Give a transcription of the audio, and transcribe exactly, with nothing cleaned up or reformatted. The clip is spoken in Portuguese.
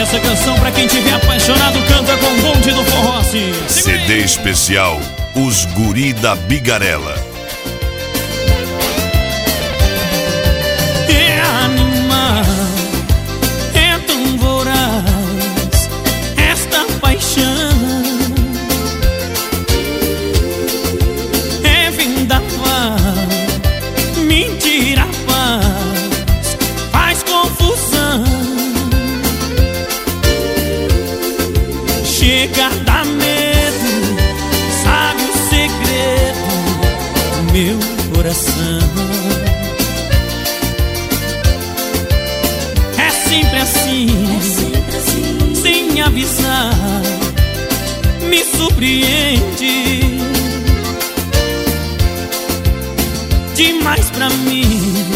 essa canção pra quem tiver apaixonado, canta com o bonde do forró assim. C D especial Os Guri da Bigarela. É animal, é tão voraz esta paixão, é vendaval, mentira, paz, faz confusão. Chega a dar medo, sabe o segredo do meu coração. É sempre assim, É sempre assim, sem avisar, me surpreende demais pra mim.